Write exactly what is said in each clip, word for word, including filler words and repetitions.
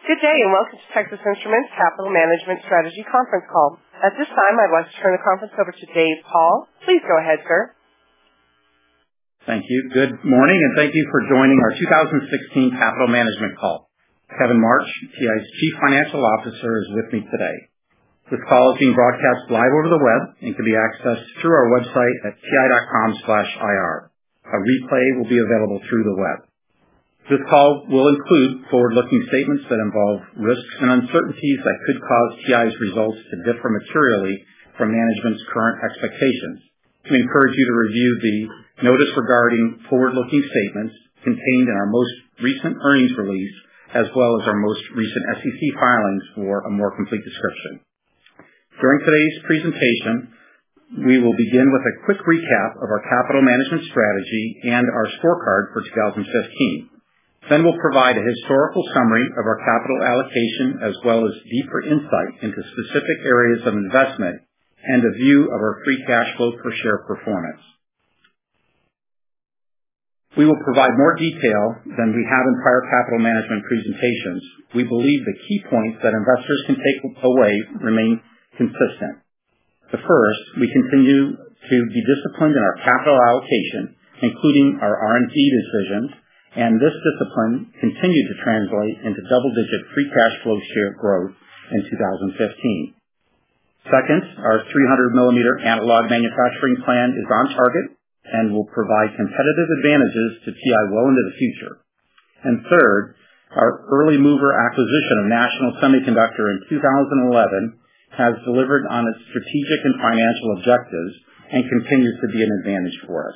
Good day and welcome to Texas Instruments Capital Management Strategy Conference Call. At this time, I'd like to turn the conference over to Dave Paul. Please go ahead, sir. Thank you. Good morning, and thank you for joining our two thousand sixteen Capital Management Call. Kevin March, T I's Chief Financial Officer, is with me today. This call is being broadcast live over the web and can be accessed through our website at T I dot com slash I R. A replay will be available through the web. This call will include forward-looking statements that involve risks and uncertainties that could cause T I's results to differ materially from management's current expectations. We encourage you to review the notice regarding forward-looking statements contained in our most recent earnings release, as well as our most recent S E C filings for a more complete description. During today's presentation, we will begin with a quick recap of our capital management strategy and our scorecard for two thousand fifteen. Then we'll provide a historical summary of our capital allocation as well as deeper insight into specific areas of investment and a view of our free cash flow per share performance. We will provide more detail than we have in prior capital management presentations. We believe the key points that investors can take away remain consistent. The first, we continue to be disciplined in our capital allocation, including our R and D decisions, and this discipline continued to translate into double-digit free cash flow share growth in two thousand fifteen. Second, our three hundred millimeter analog manufacturing plan is on target and will provide competitive advantages to T I well into the future. And third, our early mover acquisition of National Semiconductor in two thousand eleven has delivered on its strategic and financial objectives and continues to be an advantage for us.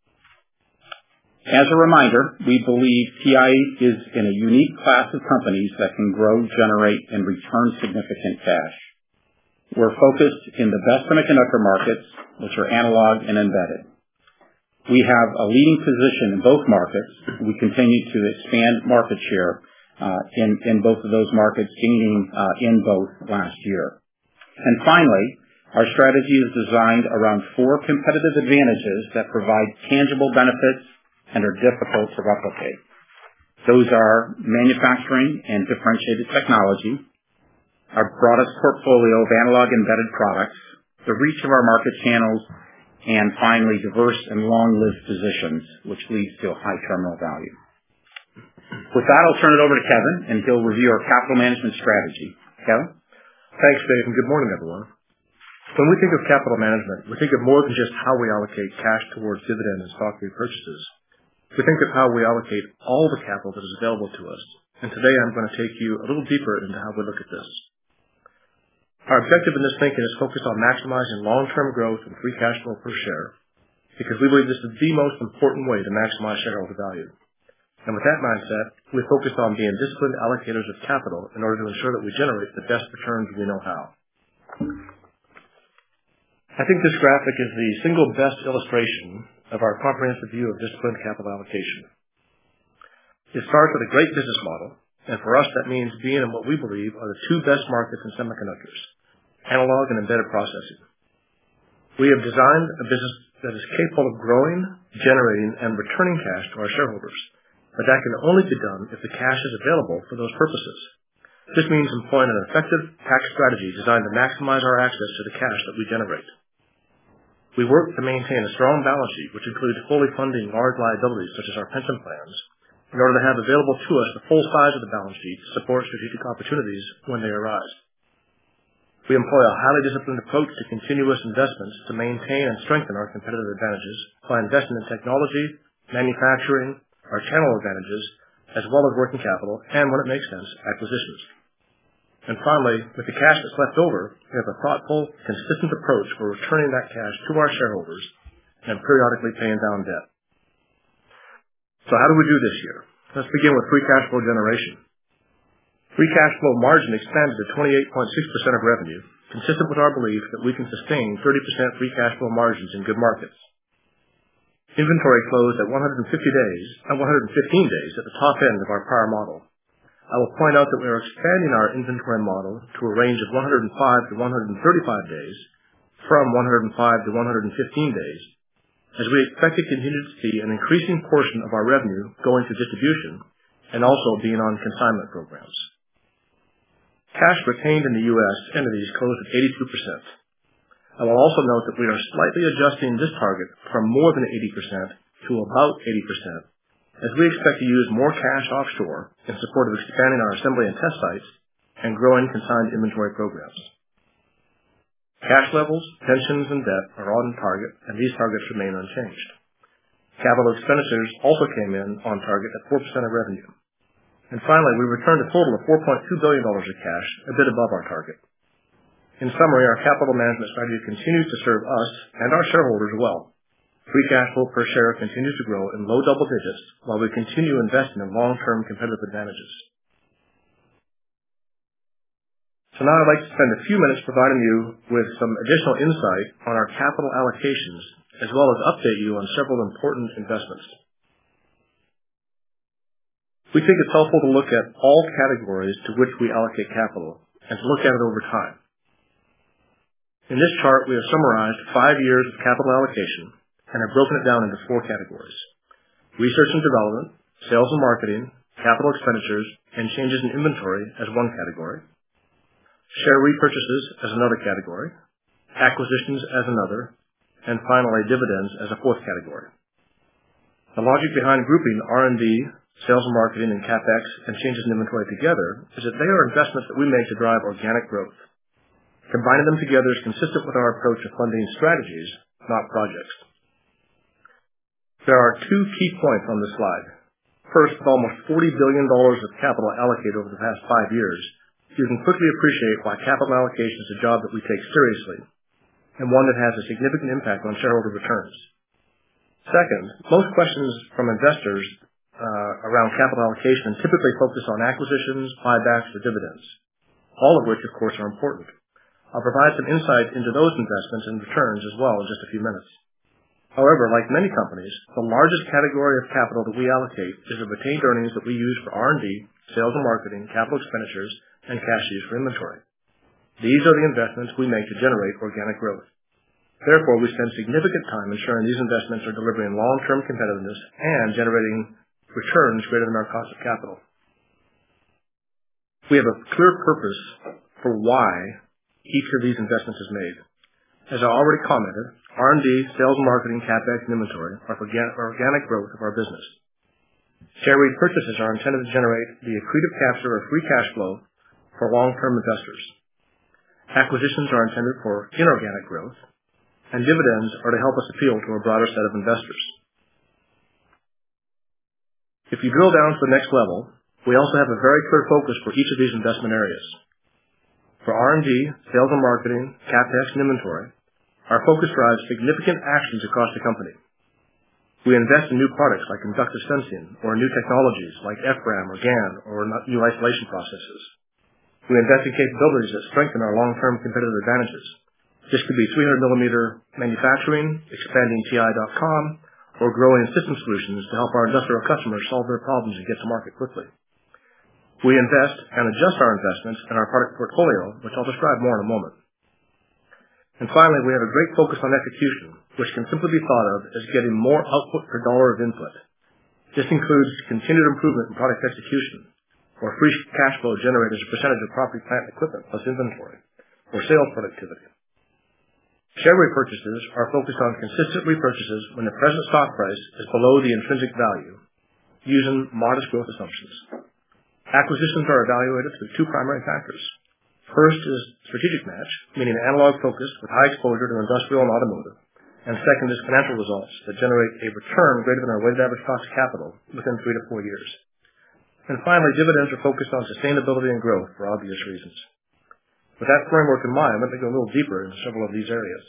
As a reminder, we believe T I is in a unique class of companies that can grow, generate, and return significant cash. We're focused in the best semiconductor markets, which are analog and embedded. We have a leading position in both markets. We continue to expand market share uh, in, in both of those markets, gaining uh, in both last year. And finally, our strategy is designed around four competitive advantages that provide tangible benefits and are difficult to replicate. Those are manufacturing and differentiated technology, our broadest portfolio of analog embedded products, the reach of our market channels, and finally, diverse and long-lived positions, which leads to a high terminal value. With that, I'll turn it over to Kevin, and he'll review our capital management strategy. Kevin? Thanks, Dave, and good morning, everyone. When we think of capital management, we think of more than just how we allocate cash towards dividend and stock repurchases. We think of how we allocate all the capital that is available to us, and today I'm going to take you a little deeper into how we look at this. Our objective in this thinking is focused on maximizing long-term growth and free cash flow per share, because we believe this is the most important way to maximize shareholder value. And with that mindset, we focus on being disciplined allocators of capital in order to ensure that we generate the best returns we know how. I think this graphic is the single best illustration of our comprehensive view of disciplined capital allocation. It starts with a great business model, and for us that means being in what we believe are the two best markets in semiconductors, analog and embedded processing. We have designed a business that is capable of growing, generating, and returning cash to our shareholders, but that can only be done if the cash is available for those purposes. This means employing an effective tax strategy designed to maximize our access to the cash that we generate. We work to maintain a strong balance sheet, which includes fully funding large liabilities such as our pension plans, in order to have available to us the full size of the balance sheet to support strategic opportunities when they arise. We employ a highly disciplined approach to continuous investments to maintain and strengthen our competitive advantages by investing in technology, manufacturing, our channel advantages, as well as working capital, and when it makes sense, acquisitions. And finally, with the cash that's left over, we have a thoughtful, consistent approach for returning that cash to our shareholders and periodically paying down debt. So how do we do this year? Let's begin with free cash flow generation. Free cash flow margin expanded to twenty-eight point six percent of revenue, consistent with our belief that we can sustain thirty percent free cash flow margins in good markets. Inventory closed at one hundred fifty days, and one hundred fifteen days at the top end of our prior model. I will point out that we are expanding our inventory model to a range of one hundred five to one hundred thirty-five days from one hundred five to one hundred fifteen days, as we expect to continue to see an increasing portion of our revenue going to distribution and also being on consignment programs. Cash retained in the U S entities closed at eighty-two percent. I will also note that we are slightly adjusting this target from more than eighty percent to about eighty percent, as we expect to use more cash offshore in support of expanding our assembly and test sites and growing consigned inventory programs. Cash levels, pensions, and debt are on target, and these targets remain unchanged. Capital expenditures also came in on target at four percent of revenue. And finally, we returned a total of four point two billion dollars of cash, a bit above our target. In summary, our capital management strategy continues to serve us and our shareholders well. Free cash flow per share continues to grow in low double digits while we continue investing in long-term competitive advantages. So now I'd like to spend a few minutes providing you with some additional insight on our capital allocations, as well as update you on several important investments. We think it's helpful to look at all categories to which we allocate capital and to look at it over time. In this chart, we have summarized five years of capital allocation and have broken it down into four categories: research and development, sales and marketing, capital expenditures, and changes in inventory as one category, share repurchases as another category, acquisitions as another, and finally dividends as a fourth category. The logic behind grouping R and D, sales and marketing, and CapEx and changes in inventory together is that they are investments that we make to drive organic growth. Combining them together is consistent with our approach of funding strategies, not projects. There are two key points on this slide. First, with almost forty billion dollars of capital allocated over the past five years, you can quickly appreciate why capital allocation is a job that we take seriously and one that has a significant impact on shareholder returns. Second, most questions from investors uh, around capital allocation typically focus on acquisitions, buybacks, or dividends, all of which, of course, are important. I'll provide some insight into those investments and returns as well in just a few minutes. However, like many companies, the largest category of capital that we allocate is the retained earnings that we use for R and D, sales and marketing, capital expenditures, and cash used for inventory. These are the investments we make to generate organic growth. Therefore, we spend significant time ensuring these investments are delivering long-term competitiveness and generating returns greater than our cost of capital. We have a clear purpose for why each of these investments is made. As I already commented, R and D, sales and marketing, CapEx, and inventory are for organic growth of our business. Share repurchases are intended to generate the accretive capture of free cash flow for long-term investors. Acquisitions are intended for inorganic growth, and dividends are to help us appeal to a broader set of investors. If you drill down to the next level, we also have a very clear focus for each of these investment areas. For R and D, sales and marketing, CapEx, and inventory, our focus drives significant actions across the company. We invest in new products like inductive sensing or new technologies like F RAM or GaN or new isolation processes. We invest in capabilities that strengthen our long-term competitive advantages. This could be three hundred millimeter manufacturing, expanding T I dot com, or growing system solutions to help our industrial customers solve their problems and get to market quickly. We invest and adjust our investments in our product portfolio, which I'll describe more in a moment. And finally, we have a great focus on execution, which can simply be thought of as getting more output per dollar of input. This includes continued improvement in product execution, or free cash flow generated as a percentage of property, plant, and equipment plus inventory, or sales productivity. Share repurchases are focused on consistent repurchases when the present stock price is below the intrinsic value, using modest growth assumptions. Acquisitions are evaluated through two primary factors. First is strategic match, meaning analog focus with high exposure to industrial and automotive. And second is financial results that generate a return greater than our weighted average cost of capital within three to four years. And finally, dividends are focused on sustainability and growth for obvious reasons. With that framework in mind, let me go a little deeper into several of these areas.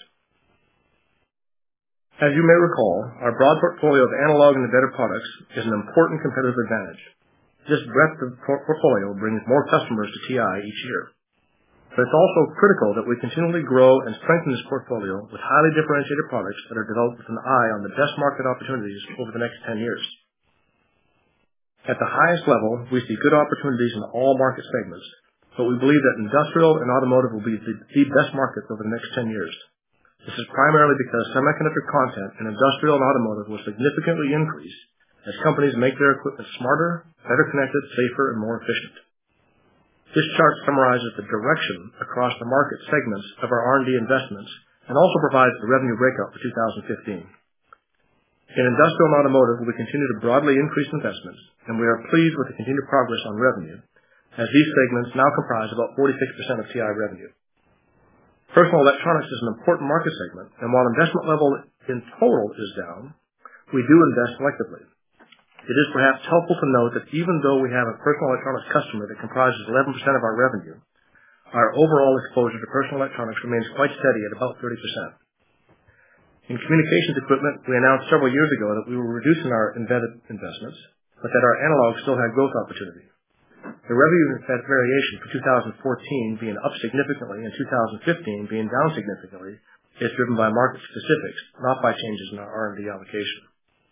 As you may recall, our broad portfolio of analog and embedded products is an important competitive advantage. This breadth of portfolio brings more customers to T I each year. But it's also critical that we continually grow and strengthen this portfolio with highly differentiated products that are developed with an eye on the best market opportunities over the next ten years. At the highest level, we see good opportunities in all market segments, but we believe that industrial and automotive will be the, the best markets over the next ten years. This is primarily because semiconductor content in industrial and automotive will significantly increase as companies make their equipment smarter, better connected, safer, and more efficient. This chart summarizes the direction across the market segments of our R and D investments and also provides the revenue breakout for two thousand fifteen. In industrial and automotive, we continue to broadly increase investments, and we are pleased with the continued progress on revenue, as these segments now comprise about forty-six percent of T I revenue. Personal electronics is an important market segment, and while investment level in total is down, we do invest selectively. It is perhaps helpful to note that even though we have a personal electronics customer that comprises eleven percent of our revenue, our overall exposure to personal electronics remains quite steady at about thirty percent. In communications equipment, we announced several years ago that we were reducing our embedded investments, but that our analog still had growth opportunity. The revenue variation for two thousand fourteen being up significantly and two thousand fifteen being down significantly is driven by market specifics, not by changes in our R and D allocation.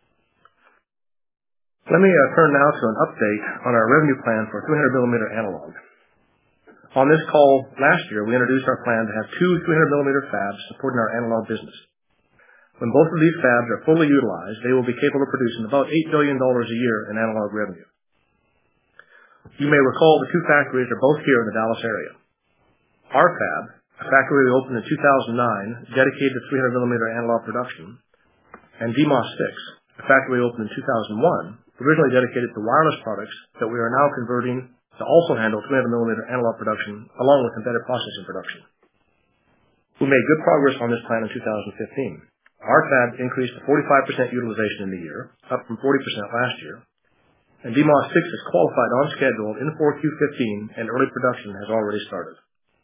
Let me uh, turn now to an update on our revenue plan for three hundred millimeter analog. On this call last year, we introduced our plan to have two three hundred millimeter fabs supporting our analog business. When both of these fabs are fully utilized, they will be capable of producing about eight billion dollars a year in analog revenue. You may recall the two factories are both here in the Dallas area. Our fab, a factory we opened in two thousand nine, dedicated to three hundred millimeter analog production, and D MOS six, a factory we opened in two thousand one, originally dedicated to wireless products that we are now converting to also handle three hundred millimeter analog production along with embedded processing production. We made good progress on this plan in two thousand fifteen. Our fab increased to forty-five percent utilization in the year, up from forty percent last year, and D MOS six is qualified on schedule in four Q fifteen and early production has already started.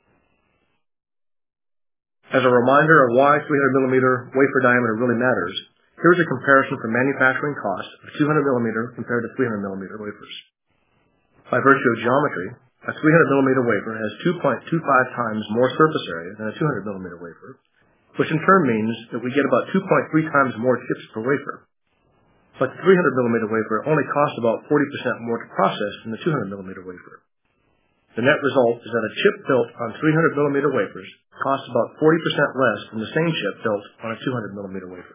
As a reminder of why three hundred millimeter wafer diameter really matters, here's a comparison for manufacturing costs of two hundred millimeter compared to three hundred millimeter wafers. By virtue of geometry, a three hundred millimeter wafer has two point two five times more surface area than a two hundred millimeter wafer, which in turn means that we get about two point three times more chips per wafer. But the three hundred millimeter wafer only costs about forty percent more to process than the two hundred millimeter wafer. The net result is that a chip built on three hundred millimeter wafers costs about forty percent less than the same chip built on a two hundred millimeter wafer.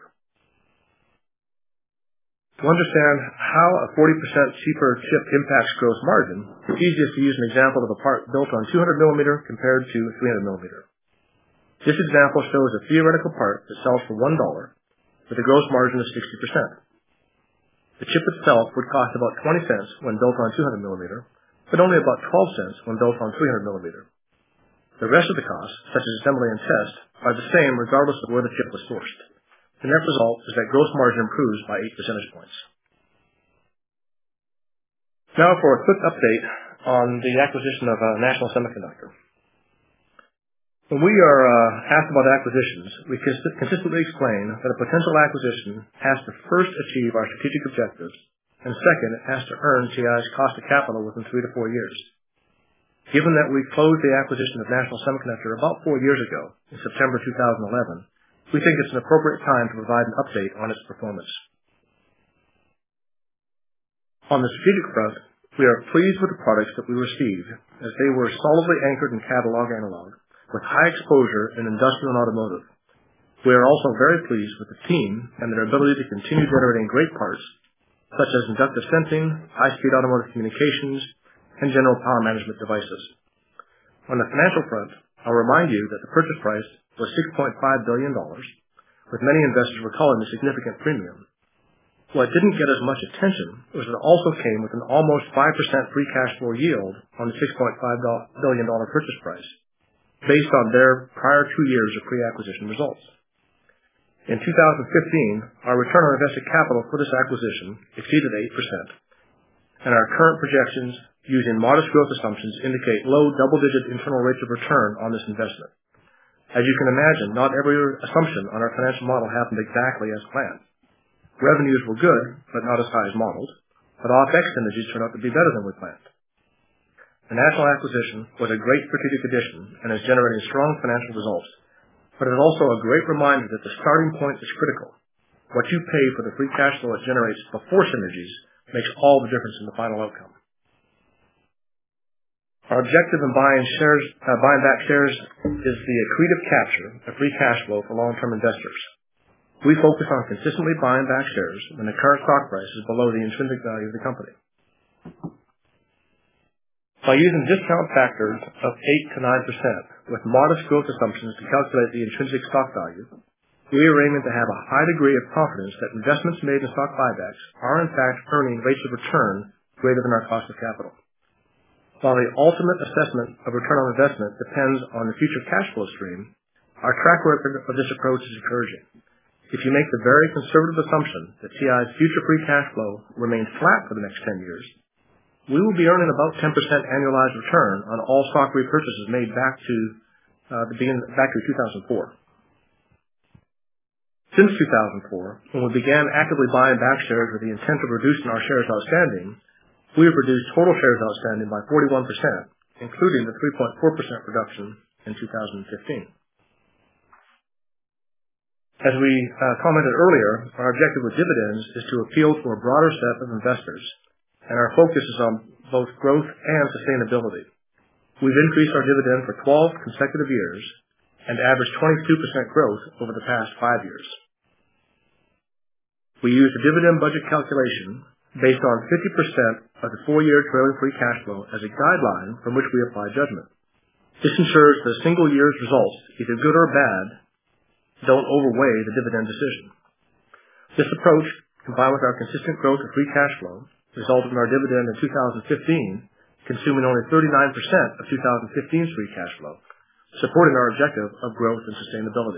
To understand how a forty percent cheaper chip impacts gross margin, it's easiest to use an example of a part built on two hundred millimeter compared to three hundred millimeter. This example shows a theoretical part that sells for one dollar with a gross margin of sixty percent. The chip itself would cost about twenty cents when built on two hundred millimeter, but only about twelve cents when built on three hundred millimeter. The rest of the costs, such as assembly and test, are the same regardless of where the chip was sourced. The net result is that gross margin improves by eight percentage points. Now for a quick update on the acquisition of uh, National Semiconductor. When we are uh, asked about acquisitions, we cons- consistently explain that a potential acquisition has to first achieve our strategic objectives, and second, it has to earn T I's cost of capital within three to four years. Given that we closed the acquisition of National Semiconductor about four years ago, in September two thousand eleven, we think it's an appropriate time to provide an update on its performance. On the strategic front, we are pleased with the products that we received, as they were solidly anchored in catalog analog, with high exposure in industrial and automotive. We are also very pleased with the team and their ability to continue generating great parts, such as inductive sensing, high-speed automotive communications, and general power management devices. On the financial front, I'll remind you that the purchase price was six point five billion dollars, with many investors recalling the significant premium. What didn't get as much attention was that it also came with an almost five percent free cash flow yield on the six point five billion dollars purchase price, based on their prior two years of pre-acquisition results. In two thousand fifteen, our return on invested capital for this acquisition exceeded eight percent, and our current projections using modest growth assumptions indicate low double-digit internal rates of return on this investment. As you can imagine, not every assumption on our financial model happened exactly as planned. Revenues were good, but not as high as modeled, but OpEx synergies turned out to be better than we planned. The National acquisition was a great strategic addition and is generating strong financial results, but it is also a great reminder that the starting point is critical. What you pay for the free cash flow it generates before synergies makes all the difference in the final outcome. Our objective in buying shares, uh, buying back shares is the accretive capture of free cash flow for long-term investors. We focus on consistently buying back shares when the current stock price is below the intrinsic value of the company. By using discount factors of eight to nine percent with modest growth assumptions to calculate the intrinsic stock value, we are aiming to have a high degree of confidence that investments made in stock buybacks are in fact earning rates of return greater than our cost of capital. While the ultimate assessment of return on investment depends on the future cash flow stream, our track record of this approach is encouraging. If you make the very conservative assumption that T I's future free cash flow remains flat for the next ten years, we will be earning about ten percent annualized return on all stock repurchases made back to uh, the beginning, back to two thousand four. Since two thousand four, when we began actively buying back shares with the intent of reducing our shares outstanding, we have reduced total shares outstanding by forty-one percent, including the three point four percent reduction in two thousand fifteen. As we uh, commented earlier, our objective with dividends is to appeal to a broader set of investors, and our focus is on both growth and sustainability. We've increased our dividend for twelve consecutive years and averaged twenty-two percent growth over the past five years. We use a dividend budget calculation based on fifty percent of the four-year trailing free cash flow as a guideline from which we apply judgment. This ensures that a single year's results, either good or bad, don't overweigh the dividend decision. This approach, combined with our consistent growth of free cash flow, resulted in our dividend in two thousand fifteen consuming only thirty-nine percent of two thousand fifteen's free cash flow, supporting our objective of growth and sustainability.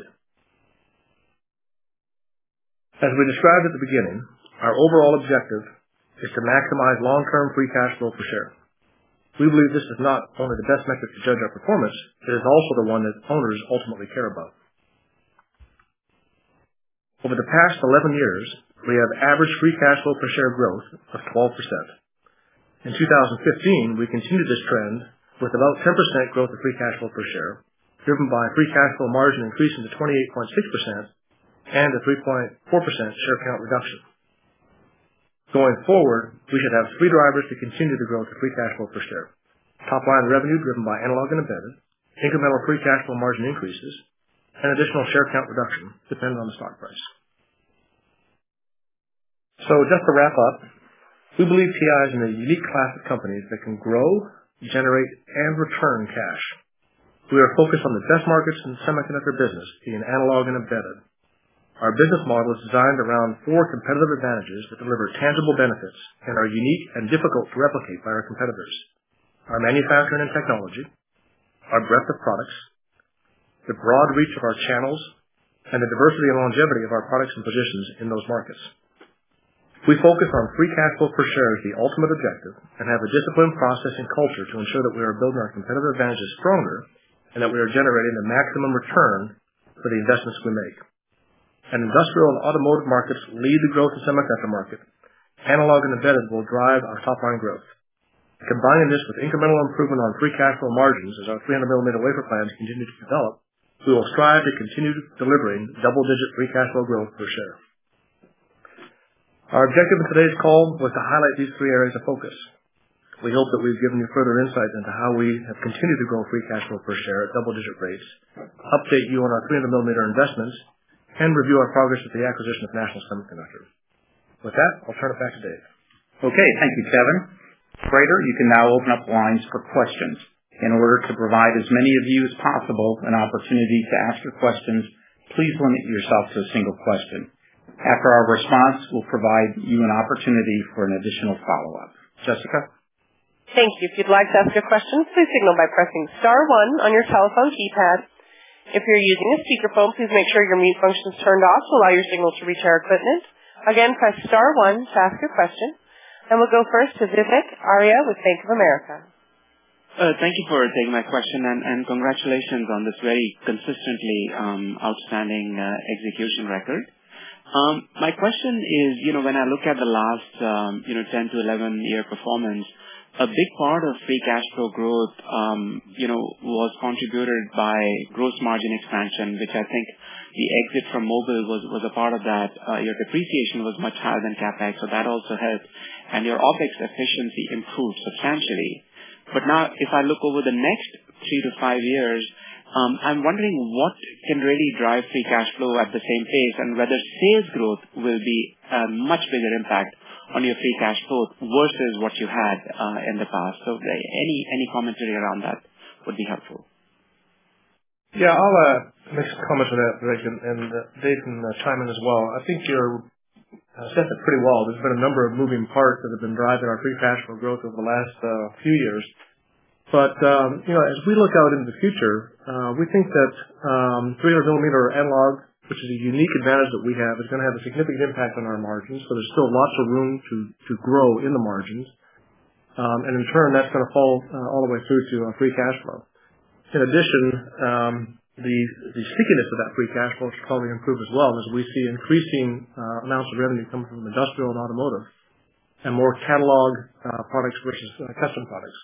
As we described at the beginning, our overall objective is to maximize long-term free cash flow per share. We believe this is not only the best metric to judge our performance, it is also the one that owners ultimately care about. Over the past eleven years, we have average free cash flow per share growth of twelve percent. In two thousand fifteen, we continued this trend with about ten percent growth of free cash flow per share, driven by free cash flow margin increasing to twenty-eight point six percent and a three point four percent share count reduction. Going forward, we should have three drivers to continue the growth of free cash flow per share. Top-line revenue driven by analog and embedded, incremental free cash flow margin increases, and additional share count reduction, depending on the stock price. So just to wrap up, we believe T I is in a unique class of companies that can grow, generate, and return cash. We are focused on the best markets in the semiconductor business, being analog and embedded. Our business model is designed around four competitive advantages that deliver tangible benefits and are unique and difficult to replicate by our competitors. Our manufacturing and technology, our breadth of products, the broad reach of our channels, and the diversity and longevity of our products and positions in those markets. We focus on free cash flow per share as the ultimate objective and have a disciplined process and culture to ensure that we are building our competitive advantages stronger and that we are generating the maximum return for the investments we make. And industrial and automotive markets lead the growth of the semiconductor market. Analog and embedded will drive our top-line growth. Combining this with incremental improvement on free cash flow margins as our three hundred millimeter wafer plans continue to develop, we will strive to continue delivering double-digit free cash flow growth per share. Our objective in today's call was to highlight these three areas of focus. We hope that we've given you further insight into how we have continued to grow free cash flow per share at double-digit rates, update you on our three hundred millimeter investments, and review our progress with the acquisition of National Semiconductor. With that, I'll turn it back to Dave. Okay, thank you, Kevin. Operator, you can now open up lines for questions. In order to provide as many of you as possible an opportunity to ask your questions, please limit yourself to a single question. After our response, we'll provide you an opportunity for an additional follow-up. Jessica? Thank you. If you'd like to ask a question, please signal by pressing star one on your telephone keypad. If you're using a speakerphone, please make sure your mute function is turned off to allow your signal to reach our equipment. Again, press star one to ask a question. And we'll go first to Vivek Arya with Bank of America. Uh, thank you for taking my question, and, and congratulations on this very consistently um, outstanding uh, execution record. Um, my question is, you know, when I look at the last, um, you know, ten to eleven year performance, a big part of free cash flow growth, um, you know, was contributed by gross margin expansion, which I think the exit from mobile was, was a part of that. Uh, your depreciation was much higher than CapEx, so that also helped. And your OpEx efficiency improved substantially. But now, if I look over the next three to five years, um, I'm wondering what can really drive free cash flow at the same pace and whether sales growth will be a much bigger impact on your free cash flow versus what you had uh, in the past. So any any commentary around that would be helpful. Yeah, I'll uh, make some comments on that, Rick, and, and uh, Dave can uh, chime in as well. I think you're uh, set it pretty well. There's been a number of moving parts that have been driving our free cash flow growth over the last uh, few years. But, um, you know, as we look out into the future, uh, we think that um, three hundred millimeter analog, which is a unique advantage that we have, is going to have a significant impact on our margins. So there's still lots of room to, to grow in the margins. Um, and in turn, that's going to fall uh, all the way through to uh, free cash flow. In addition, um, the, the stickiness of that free cash flow should probably improve as well, as we see increasing uh, amounts of revenue coming from industrial and automotive, and more catalog uh, products versus uh, custom products.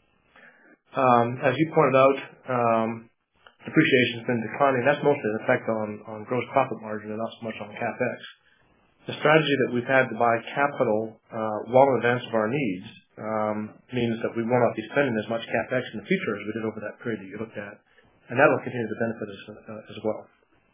Um, as you pointed out, um, depreciation has been declining. That's mostly an effect on, on gross profit margin and not so much on CapEx. The strategy that we've had to buy capital uh, well in advance of our needs um, means that we will not be spending as much CapEx in the future as we did over that period that you looked at, and that will continue to benefit us uh, as well.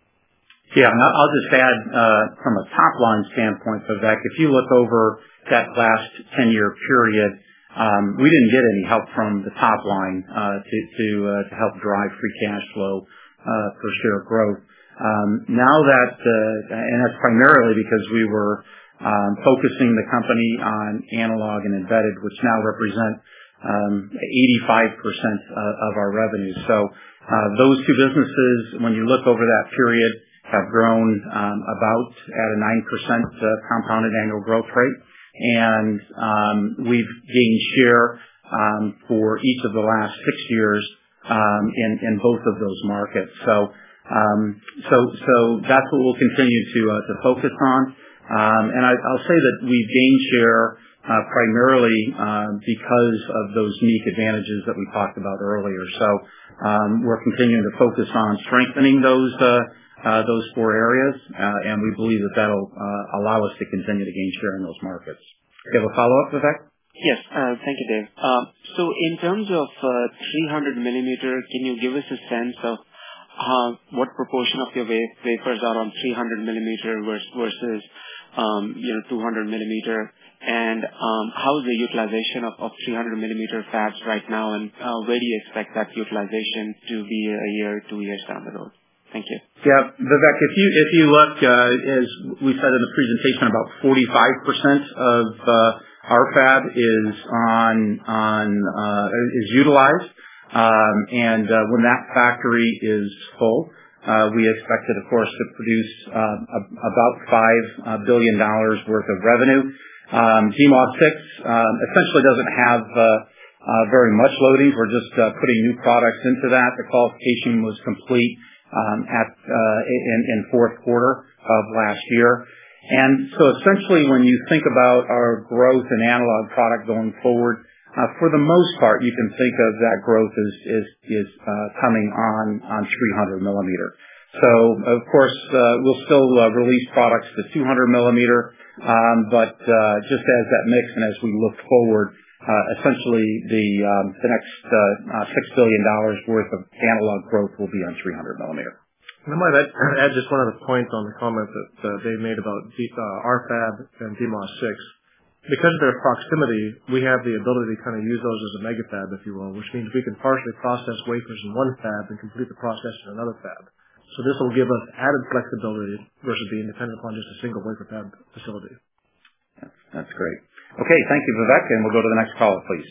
Yeah, and I'll just add uh, from a top-line standpoint, Vivek, if you look over that last ten-year period, Um, we didn't get any help from the top line uh, to to, uh, to help drive free cash flow uh, per share growth. Um, now that, uh, and that's primarily because we were um, focusing the company on analog and embedded, which now represent um, eighty-five percent of our revenue. So uh, those two businesses, when you look over that period, have grown um, about at a nine percent uh, compounded annual growth rate. And um, we've gained share um, for each of the last six years um, in, in both of those markets. So, um, so, so that's what we'll continue to uh, to focus on. Um, and I, I'll say that we've gained share uh, primarily uh, because of those unique advantages that we talked about earlier. So, um, we're continuing to focus on strengthening those. Uh, Uh, those four areas, uh, and we believe that that'll uh, allow us to continue to gain share in those markets. Do you have a follow-up, Vivek? Yes, uh, thank you, Dave. Uh, so in terms of uh, three hundred millimeter, can you give us a sense of uh, what proportion of your wafers are on three hundred millimeter versus, versus um, you know, two hundred millimeter, and um, how is the utilization of, of three hundred millimeter fabs right now, and uh, where do you expect that utilization to be a year, two years down the road? Thank you. Yeah, Vivek, if you if you look, uh, as we said in the presentation, about forty-five percent of uh, our fab is on on uh, is utilized, um, and uh, when that factory is full, uh, we expect it, of course, to produce uh, about five billion dollars worth of revenue. Um, D M O S six um, essentially doesn't have uh, uh, very much loading. We're just uh, putting new products into that. The qualification was complete Um, at uh, in, in fourth quarter of last year. And so essentially when you think about our growth in analog product going forward, uh, for the most part you can think of that growth as is, is uh, coming on, on three hundred millimeter. So of course uh, we'll still uh, release products to two hundred millimeter, um, but uh, just as that mix and as we look forward, Uh, essentially, the um, the next uh, uh, six billion dollars worth of analog growth will be on three hundred millimeter. And I might add, add just one other point on the comment that uh, Dave made about D, uh, our fab and D M O S six. Because of their proximity, we have the ability to kind of use those as a mega fab, if you will, which means we can partially process wafers in one fab and complete the process in another fab. So this will give us added flexibility versus being dependent upon just a single wafer fab facility. That's, that's great. Okay, thank you, Vivek, and we'll go to the next caller, please.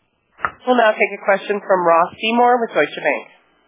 We'll now take a question from Ross Seymour with Deutsche Bank.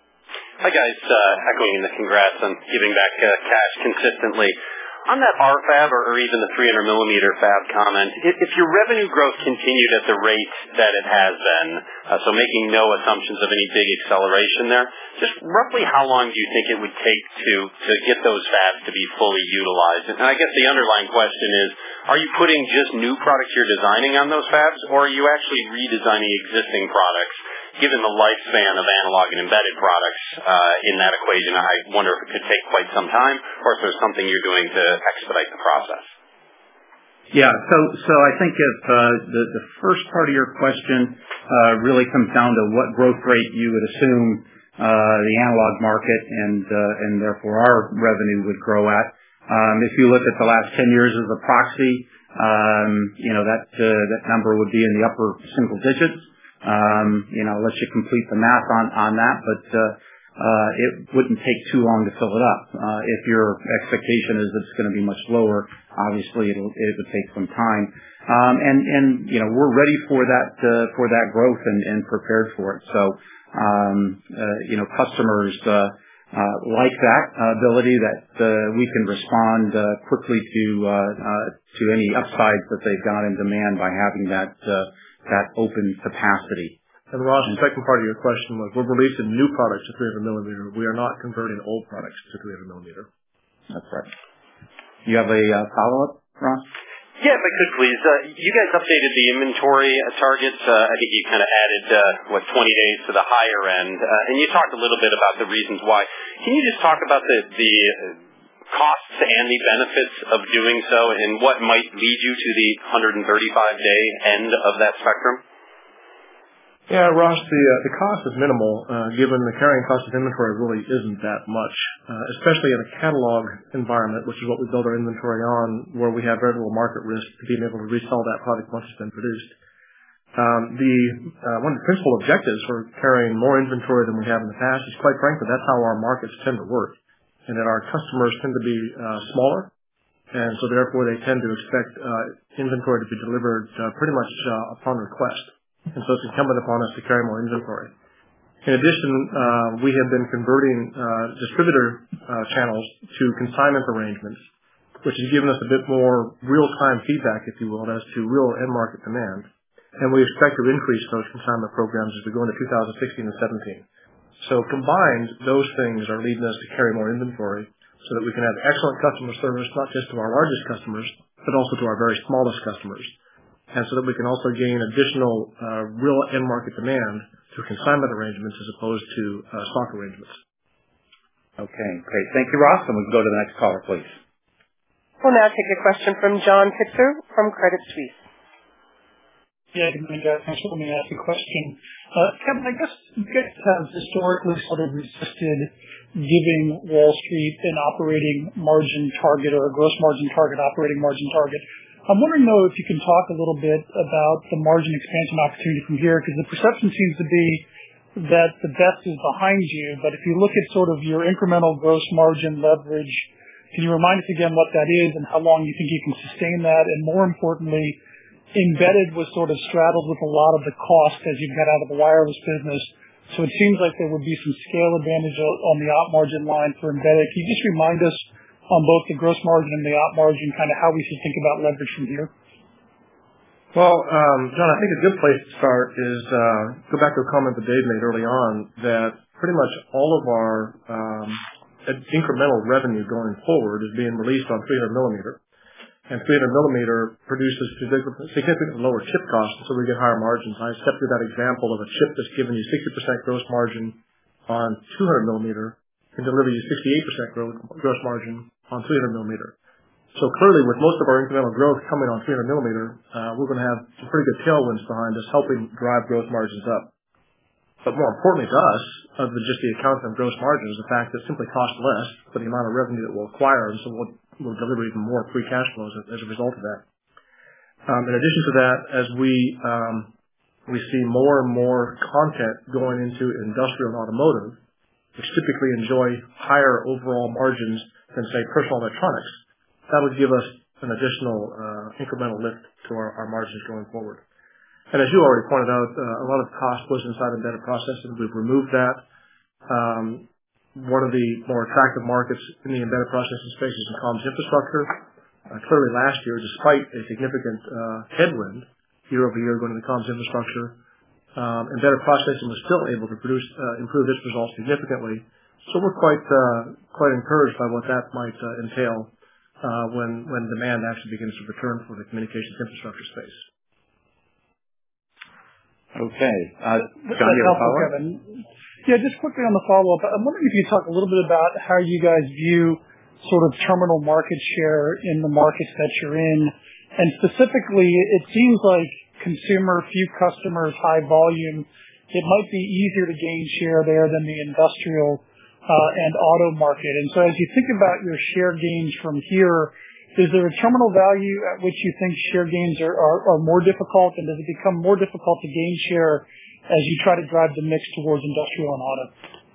Hi, guys. Uh, echoing the congrats on giving back uh, cash consistently. On that R fab or, or even the three hundred millimeter fab comment, if, if your revenue growth continued at the rate that it has been, uh, so making no assumptions of any big acceleration there, just roughly how long do you think it would take to, to get those fabs to be fully utilized? And I guess the underlying question is, are you putting just new products you're designing on those fabs, or are you actually redesigning existing products? Given the lifespan of analog and embedded products uh, in that equation, I wonder if it could take quite some time, or if there's something you're doing to expedite the process. Yeah, so so I think if uh, the the first part of your question uh, really comes down to what growth rate you would assume uh, the analog market and uh, and therefore our revenue would grow at. Um, if you look at the last ten years as a proxy, um, you know, that uh, that number would be in the upper single digits. Um, you know, I'll let you complete the math on on that, but uh, uh, it wouldn't take too long to fill it up. Uh, if your expectation is that it's going to be much lower, obviously it'll, it would take some time. Um, and, and, you know, we're ready for that, uh, for that growth and, and prepared for it. So, um, uh, you know, customers, uh, uh, like that uh, ability that, uh, we can respond, uh, quickly to, uh, uh, to any upsides that they've got in demand by having that, uh, that open capacity. And Ross, the second part of your question was, we're releasing new products to three hundred millimeter. We are not converting old products to three hundred millimeter. That's right. You have a uh, follow-up, Ross? Yeah, if I could please. Uh, you guys updated the inventory uh, targets. Uh, I think you kind of added, uh, what, twenty days to the higher end. Uh, and you talked a little bit about the reasons why. Can you just talk about the, the costs and the benefits of doing so and what might lead you to the one hundred thirty-five day end of that spectrum? Yeah, Ross, the uh, the cost is minimal, uh, given the carrying cost of inventory really isn't that much, uh, especially in a catalog environment, which is what we build our inventory on, where we have very little market risk to being able to resell that product once it's been produced. Um, the uh, one of the principal objectives for carrying more inventory than we have in the past is, quite frankly, that's how our markets tend to work, and that our customers tend to be uh, smaller, and so therefore they tend to expect uh, inventory to be delivered uh, pretty much uh, upon request. And so it's incumbent upon us to carry more inventory. In addition, uh, we have been converting uh, distributor uh, channels to consignment arrangements, which has given us a bit more real-time feedback, if you will, as to real end-market demand. And we expect to increase those consignment programs as we go into two thousand sixteen and seventeen. So combined, those things are leading us to carry more inventory so that we can have excellent customer service, not just to our largest customers, but also to our very smallest customers. And so that we can also gain additional uh, real end market demand through consignment arrangements as opposed to uh, stock arrangements. Okay, great. Thank you, Ross. And we can go to the next caller, please. We'll now take a question from John Pitzer from Credit Suisse. Yeah, good morning, guys. Thanks for letting me ask a question. Uh, Kevin, I guess you guys have historically sort of resisted giving Wall Street an operating margin target or a gross margin target, operating margin target. I'm wondering, though, if you can talk a little bit about the margin expansion opportunity from here, because the perception seems to be that the best is behind you. But if you look at sort of your incremental gross margin leverage, can you remind us again what that is and how long you think you can sustain that? And more importantly, embedded was sort of straddled with a lot of the cost as you got out of the wireless business. So it seems like there would be some scale advantage on the op margin line for embedded. Can you just remind us on both the gross margin and the op margin, kind of how we should think about leverage from here? Well, um, John, I think a good place to start is uh, go back to a comment that Dave made early on that pretty much all of our um, incremental revenue going forward is being released on three hundred millimeter. And three hundred millimeter produces significantly lower chip costs, so we get higher margins. I stepped through that example of a chip that's giving you sixty percent gross margin on two hundred millimeter can deliver you sixty-eight percent gross margin on three hundred millimeter. So clearly, with most of our incremental growth coming on three hundred millimeter, uh, we're going to have some pretty good tailwinds behind us, helping drive gross margins up. But more importantly to us, other than just the accounting of gross margin, is the fact that it simply costs less for the amount of revenue that we'll acquire, and so we'll, we'll deliver even more free cash flows as, as a result of that. Um, in addition to that, as we um, we see more and more content going into industrial and automotive, which typically enjoy higher overall margins than, say, personal electronics, that would give us an additional uh, incremental lift to our, our margins going forward. And as you already pointed out, uh, a lot of cost was inside embedded processing. We've removed that. Um, one of the more attractive markets in the embedded processing space is in comms infrastructure. Uh, clearly last year, despite a significant uh, headwind year over year going to the comms infrastructure, um, embedded processing was still able to produce uh, improve its results significantly. So we're quite uh, quite encouraged by what that might uh, entail uh, when when demand actually begins to return for the communications infrastructure space. Okay. Uh, That's helpful, Kevin. Yeah, just quickly on the follow-up, I'm wondering if you could talk a little bit about how you guys view sort of terminal market share in the markets that you're in. And specifically, it seems like consumer, few customers, high volume, it might be easier to gain share there than the industrial uh, and auto market. And so as you think about your share gains from here, is there a terminal value at which you think share gains are, are, are more difficult, and does it become more difficult to gain share as you try to drive the mix towards industrial and auto?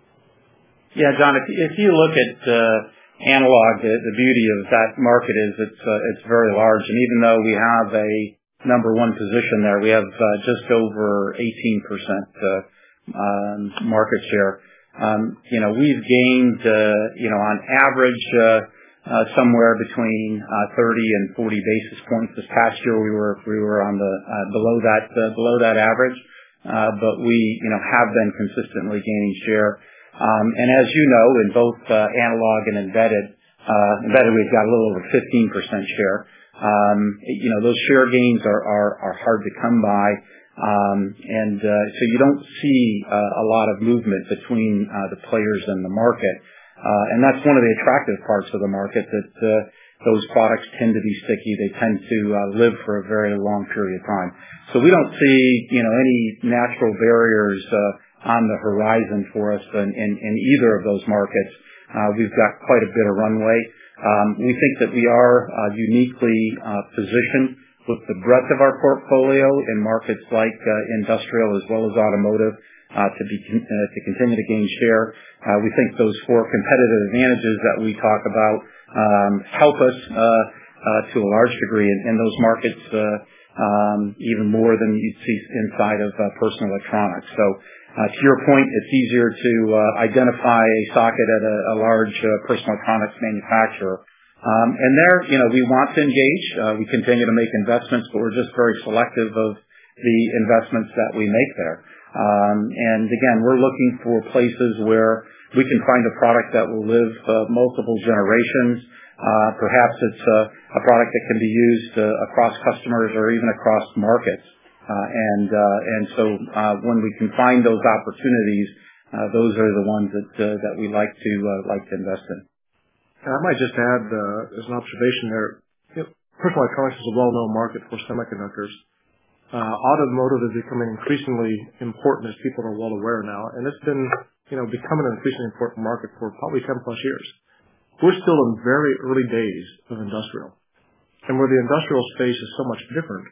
Yeah, John, if, if you look at uh, analog, the, the beauty of that market is it's uh, it's very large, and even though we have a number one position there, we have uh, just over eighteen percent uh, um, market share. Um, you know, we've gained, uh, you know, on average, uh, uh, somewhere between uh, thirty and forty basis points. This past year, we were we were on the uh, below that uh, below that average, uh, but we, you know, have been consistently gaining share. Um, and as you know, in both uh, analog and embedded, uh, embedded we've got a little over fifteen percent share. Um, you know, those share gains are are, are hard to come by. Um, and uh, so you don't see uh, a lot of movement between uh, the players in the market, uh, and that's one of the attractive parts of the market, that uh, those products tend to be sticky. They tend to uh, live for a very long period of time. So we don't see, you know, any natural barriers uh, on the horizon for us in, in, in either of those markets. Uh, we've got quite a bit of runway. Um, we think that we are uh, uniquely uh, positioned with the breadth of our portfolio in markets like uh, industrial as well as automotive uh, to be uh, to continue to gain share. Uh, we think those four competitive advantages that we talk about um, help us uh, uh, to a large degree in, in those markets, uh, um, even more than you'd see inside of uh, personal electronics. So, uh, to your point, it's easier to uh, identify a socket at a, a large uh, personal electronics manufacturer. Um, and there, you know, we want to engage. Uh, we continue to make investments, but we're just very selective of the investments that we make there. Um, and again, we're looking for places where we can find a product that will live uh, multiple generations. Uh, perhaps it's a, a product that can be used uh, across customers or even across markets. Uh, and uh, and so uh, when we can find those opportunities, uh, those are the ones that uh, that we like to uh, like to invest in. I might just add, uh, as an observation there, you know, personal electronics is a well-known market for semiconductors. Uh, automotive is becoming increasingly important, as people are well aware now, and it's been, you know, becoming an increasingly important market for probably ten plus years. We're still in very early days of industrial. And where the industrial space is so much different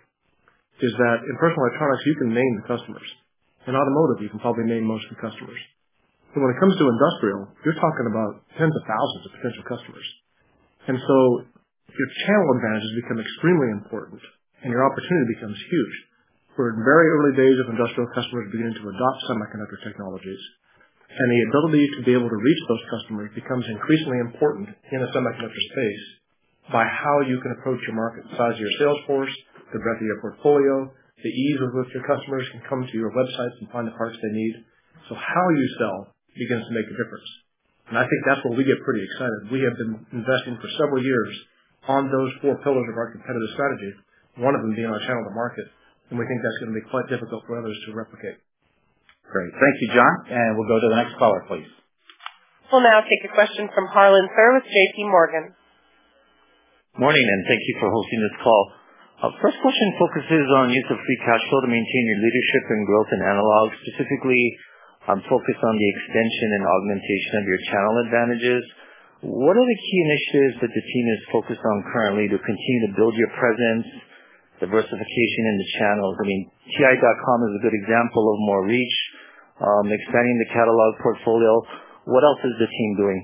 is that in personal electronics, you can name the customers. In automotive, you can probably name most of the customers. But when it comes to industrial, you're talking about tens of thousands of potential customers. And so your channel advantages become extremely important, and your opportunity becomes huge. We're in very early days of industrial customers beginning to adopt semiconductor technologies, and the ability to be able to reach those customers becomes increasingly important in a semiconductor space by how you can approach your market, the size of your sales force, the breadth of your portfolio, the ease with which your customers can come to your websites and find the parts they need. So how you sell begins to make a difference. And I think that's where we get pretty excited. We have been investing for several years on those four pillars of our competitive strategy, one of them being our channel to market. And we think that's going to be quite difficult for others to replicate. Great. Thank you, John. And we'll go to the next caller, please. We'll now take a question from Harlan Sur with J P Morgan. Morning, and thank you for hosting this call. Uh, first question focuses on use of free cash flow to maintain your leadership and growth in analog, specifically um, focused on the extension and augmentation of your channel advantages. What are the key initiatives that the team is focused on currently to continue to build your presence, diversification in the channels? I mean, T I dot com is a good example of more reach, um, expanding the catalog portfolio. What else is the team doing?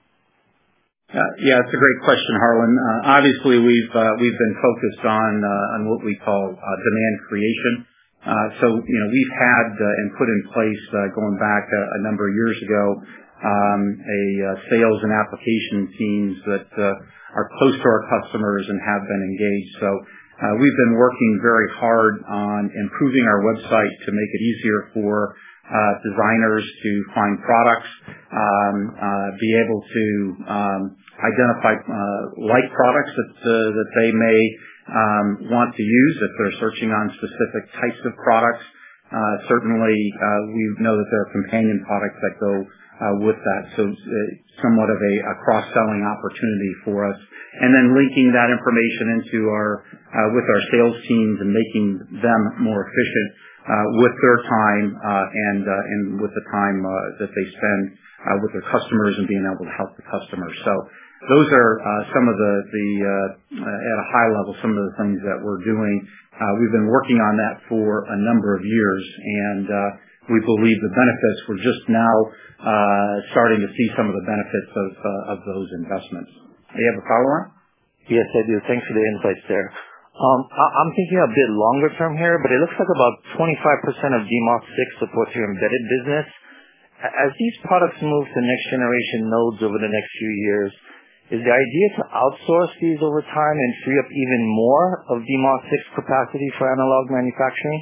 Uh, yeah, it's a great question, Harlan. Uh, obviously, we've uh, we've been focused on uh, on what we call uh, demand creation. Uh, so, you know, we've had uh, and put in place uh, going back a, a number of years ago um, a uh, sales and application teams that uh, are close to our customers and have been engaged. So, uh, we've been working very hard on improving our website to make it easier for Uh, designers to find products, um, uh, be able to um, identify uh, like products that uh, that they may um, want to use if they're searching on specific types of products. Uh, certainly, uh, we know that there are companion products that go uh, with that, so it's uh, somewhat of a, a cross-selling opportunity for us. And then linking that information into our uh, with our sales teams and making them more efficient Uh, with their time uh, and uh, and with the time uh, that they spend uh, with their customers and being able to help the customers. So those are uh, some of the, the uh, uh, at a high level, some of the things that we're doing. Uh, we've been working on that for a number of years, and uh, we believe the benefits, we're just now uh, starting to see some of the benefits of, uh, of those investments. Do you have a follow-on? Yes, I do. Thanks for the insights there. Um, I- I'm thinking a bit longer term here, but it looks like about twenty-five percent of D MOS six supports your embedded business. As these products move to next generation nodes over the next few years, is the idea to outsource these over time and free up even more of D MOS six capacity for analog manufacturing?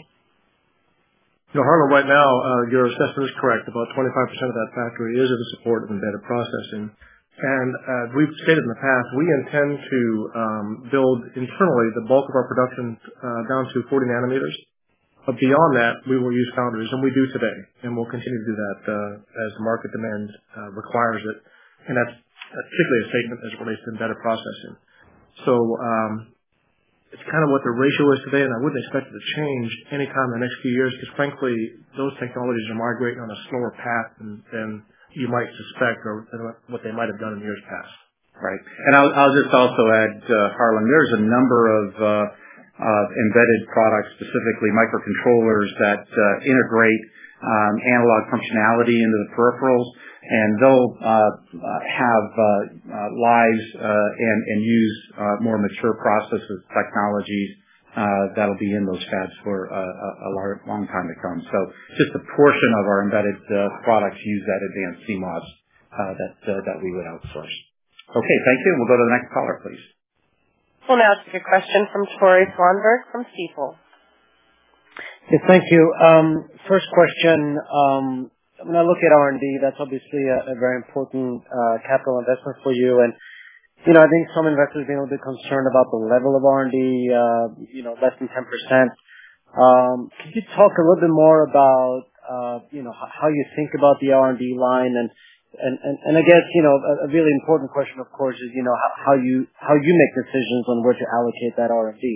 You know, Harlan, right now, uh, your assessment is correct. About twenty-five percent of that factory is in the support of embedded processing. And uh, we've stated in the past, we intend to um, build internally the bulk of our production uh, down to forty nanometers. But beyond that, we will use foundries, and we do today. And we'll continue to do that uh, as the market demand uh, requires it. And that's particularly a statement as it relates to embedded processing. So um, it's kind of what the ratio is today, and I wouldn't expect it to change any time in the next few years because, frankly, those technologies are migrating on a slower path than, than you might suspect or what they might have done in years past. Right. And I'll, I'll just also add, uh, Harlan, there's a number of uh, uh, embedded products, specifically microcontrollers, that uh, integrate um, analog functionality into the peripherals, and they'll uh, have uh, uh, lives uh, and, and use uh, more mature processes, technologies uh, that'll be in those fabs for uh, a, a long time to come. So just a portion of our embedded uh, products use that advanced C MOS uh, that uh, that we would outsource. Okay, thank you. We'll go to the next caller, please. We'll now take a question from Tore Svanberg from Stifel. Yes, thank you. Um, first question, um, when I look at R and D, that's obviously a, a very important uh, capital investment for you. And, you know, I think some investors are being a little bit concerned about the level of R and D, uh, you know, less than ten percent. Um, could you talk a little bit more about, uh, you know, how you think about the R and D line? And, and, and, and I guess, you know, a, a really important question, of course, is, you know, how, how you how you make decisions on where to allocate that R and D.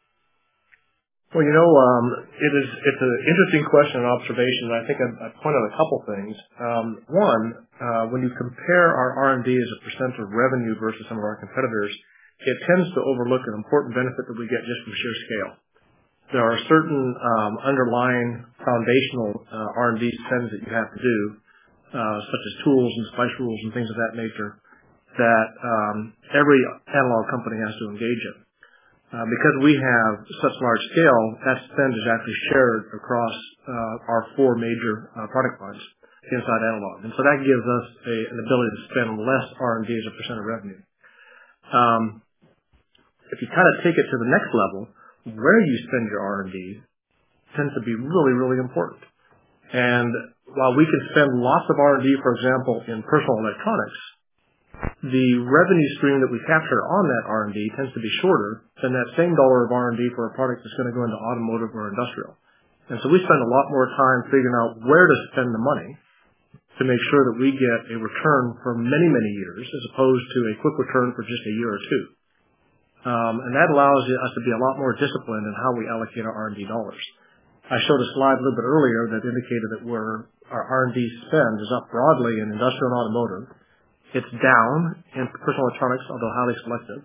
Well, you know, um, it is, it's an interesting question and observation, and I think I'd, I'd point out a couple things. Um, one, uh, when you compare our R and D as a percent of revenue versus some of our competitors, it tends to overlook an important benefit that we get just from sheer scale. There are certain um, underlying foundational uh, R and D spends that you have to do, uh, such as tools and spice rules and things of that nature, that um, every analog company has to engage in. Uh, because we have such large scale, that spend is actually shared across uh, our four major uh, product lines inside analog. And so that gives us a, an ability to spend less R and D as a percent of revenue. Um, if you kind of take it to the next level, where you spend your R and D tends to be really, really important. And while we can spend lots of R and D, for example, in personal electronics, the revenue stream that we capture on that R and D tends to be shorter than that same dollar of R and D for a product that's going to go into automotive or industrial. And so we spend a lot more time figuring out where to spend the money to make sure that we get a return for many, many years as opposed to a quick return for just a year or two. Um, and that allows us to be a lot more disciplined in how we allocate our R and D dollars. I showed a slide a little bit earlier that indicated that we're, our R and D spend is up broadly in industrial and automotive. It's down in personal electronics, although highly selective,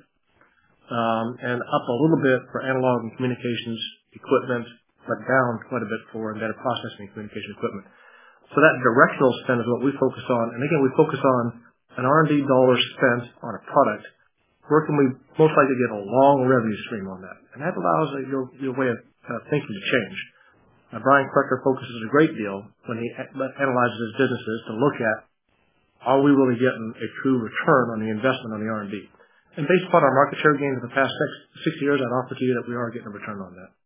um, and up a little bit for analog and communications equipment, but down quite a bit for embedded processing and communication equipment. So that directional spend is what we focus on. And again, we focus on an R and D dollar spent on a product. Where can we most likely get a long revenue stream on that? And that allows uh, your, your way of uh, thinking to change. Uh, Brian Krecker focuses a great deal when he a- analyzes his businesses to look at, are we really getting a true return on the investment on the R and D? And based upon our market share gains in the past six, six years, I'd offer to you that we are getting a return on that.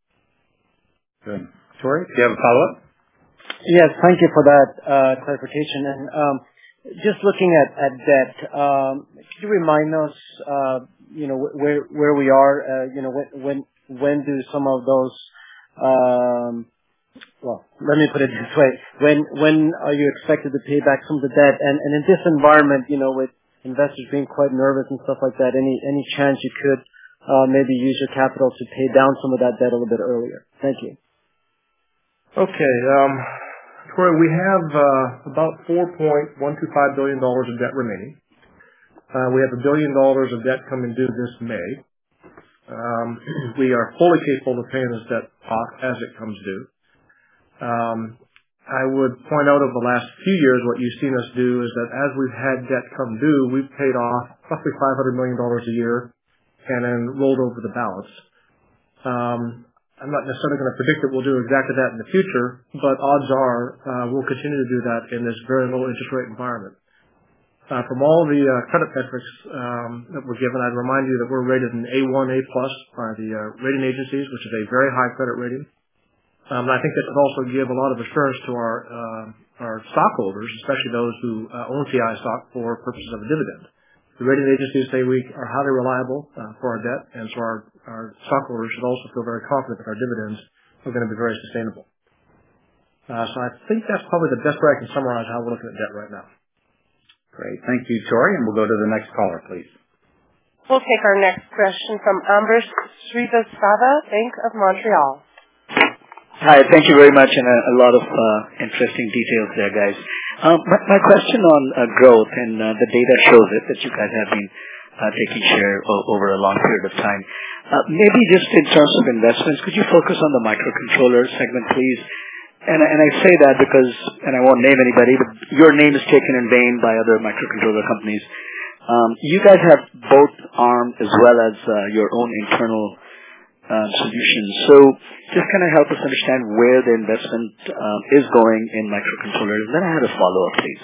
Good. Tori, do you have a follow-up? Yes, thank you for that uh, clarification. And um, just looking at, at debt, um, could you remind us, uh, you know, where where we are? Uh, you know, when when when do some of those um, Well, let me put it this way. When when are you expected to pay back some of the debt? And, and in this environment, you know, with investors being quite nervous and stuff like that, any any chance you could uh, maybe use your capital to pay down some of that debt a little bit earlier? Thank you. Okay. Um, Troy, we have uh, about four point one two five billion dollars of debt remaining. Uh, we have a billion dollars of debt coming due this May. Um, we are fully capable of paying this debt off as it comes due. Um, I would point out over the last few years what you've seen us do is that as we've had debt come due, we've paid off roughly five hundred million dollars a year and then rolled over the balance. Um, I'm not necessarily going to predict that we'll do exactly that in the future, but odds are uh, we'll continue to do that in this very low interest rate environment. Uh, from all the uh, credit metrics um, that we're given, I'd remind you that we're rated an A one, A plus by the uh, rating agencies, which is a very high credit rating. Um, and I think that would also give a lot of assurance to our uh, our stockholders, especially those who uh, own T I stock for purposes of a dividend. The rating agencies say we are highly reliable uh, for our debt, and so our, our stockholders should also feel very confident that our dividends are going to be very sustainable. Uh, so I think that's probably the best way I can summarize how we're looking at debt right now. Great. Thank you, Tori. And we'll go to the next caller, please. We'll take our next question from Ambrish Srivastava, Bank of Montreal. Hi, thank you very much, and a, a lot of uh, interesting details there, guys. Um, my, my question on uh, growth, and uh, the data shows it, that you guys have been uh, taking share o- over a long period of time. Uh, maybe just in terms of investments, could you focus on the microcontroller segment, please? And, and I say that because, and I won't name anybody, but your name is taken in vain by other microcontroller companies. Um, you guys have both ARM as well as uh, your own internal uh, solutions. So just kind of help us understand where the investment uh, is going in microcontrollers. And then I had a follow-up, please.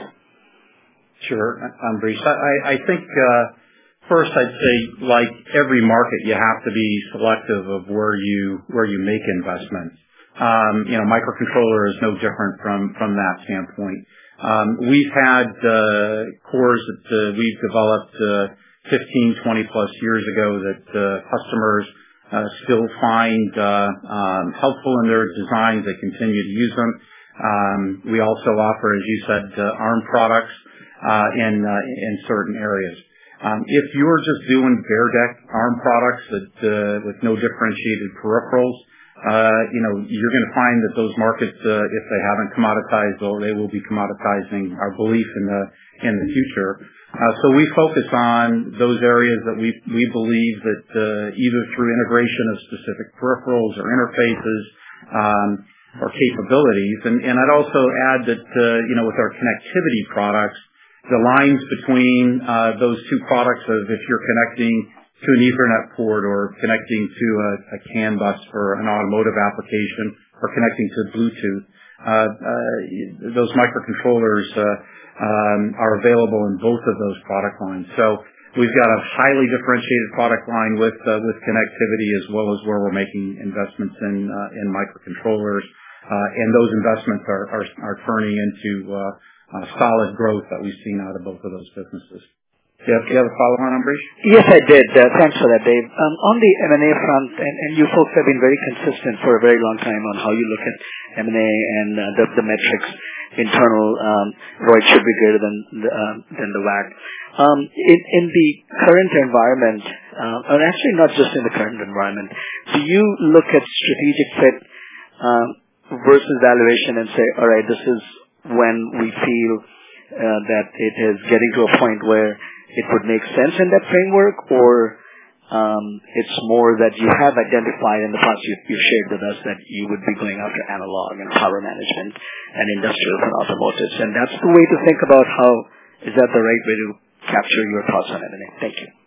Sure, Ambrish. I, I think uh, first I'd say, like every market, you have to be selective of where you where you make investments. Um, you know, microcontroller is no different from, from that standpoint. Um, we've had, uh, cores that, uh, we've developed, uh, fifteen, twenty plus years ago that, uh, customers, uh, still find, uh, um, helpful in their designs. They continue to use them. Um, we also offer, as you said, uh, ARM products, uh, in, uh, in certain areas. Um, if you're just doing bare deck ARM products that, uh, with no differentiated peripherals, Uh, you know, you're going to find that those markets, uh, if they haven't commoditized, or they will be commoditizing, our belief in the in the future. Uh, so we focus on those areas that we we believe that uh, either through integration of specific peripherals or interfaces um, or capabilities, and, and I'd also add that uh, you know with our connectivity products, the lines between uh, those two products of if you're connecting to an Ethernet port or connecting to a, a CAN bus for an automotive application or connecting to Bluetooth. Uh, uh, those microcontrollers uh, um, are available in both of those product lines. So we've got a highly differentiated product line with uh, with connectivity as well as where we're making investments in uh, in microcontrollers, uh, and those investments are are, are turning into uh, uh, solid growth that we've seen out of both of those businesses. Do you have, do you have a follow-on, Ambrish? Yes, I did. Uh, thanks for that, Dave. Um, on the M and A front, and, and you folks have been very consistent for a very long time on how you look at M and A and uh, the, the metrics, internal um, R O I should be greater than the, uh, than the W A C. Um, in, in the current environment, uh, and actually not just in the current environment, do you look at strategic fit um, versus valuation and say, all right, this is when we feel uh, that it is getting to a point where it would make sense in that framework, or um, it's more that you have identified in the past, you, you shared with us that you would be going after analog and power management and industrials and automotives, and that's the way to think about how, is that the right way to capture your thoughts on M and A? Thank you.